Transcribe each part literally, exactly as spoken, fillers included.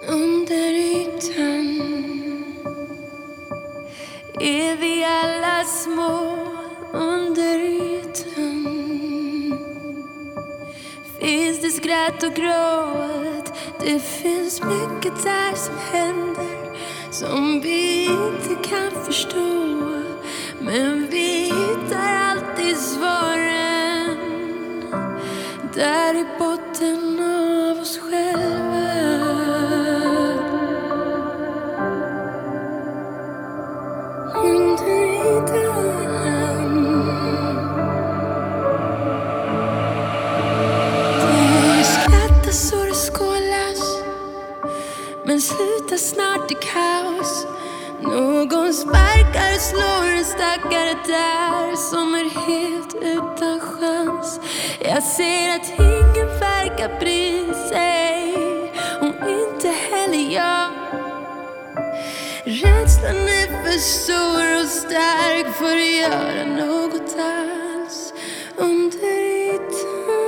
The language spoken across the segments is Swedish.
Under ytan är vi alla små. Under ytan finns det skratt och gråt. Det finns mycket där som händer som vi inte kan förstå. Men vi hittar alltid svaren där i botten av oss själva. Under ytan det skrattas och det skålas, men slutar snart i kaos. Någon sparkar och slår en stackare där som är helt utan chans. Jag ser att ingen verkar bry sig, och inte heller jag. Rädslan är för stor och stark för att göra något alls. Under ytan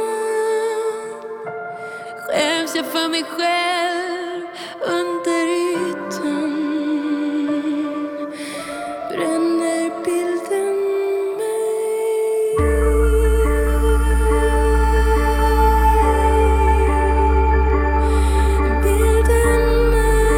skäms jag för mig själv. Under ytan bränner bilden mig. Bilden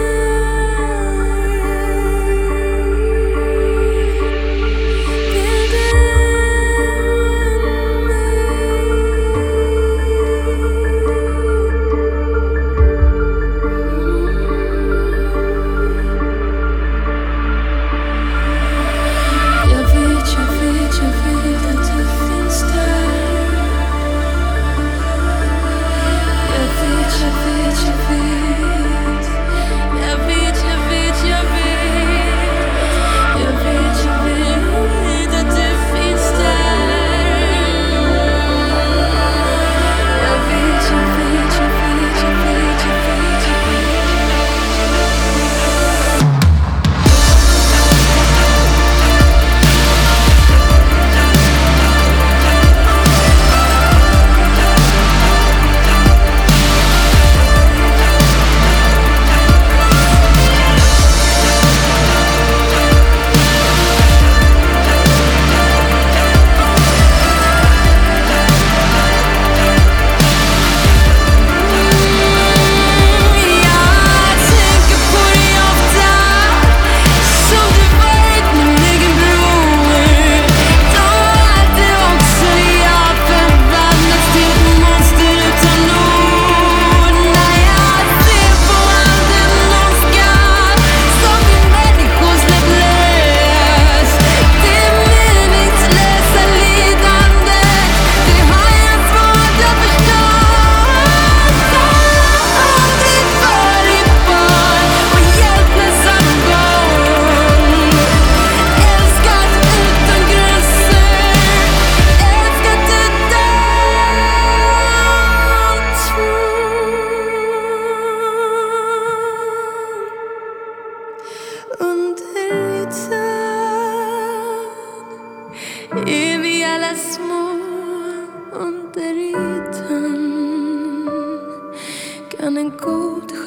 är vi alla små. Under ytan kan en god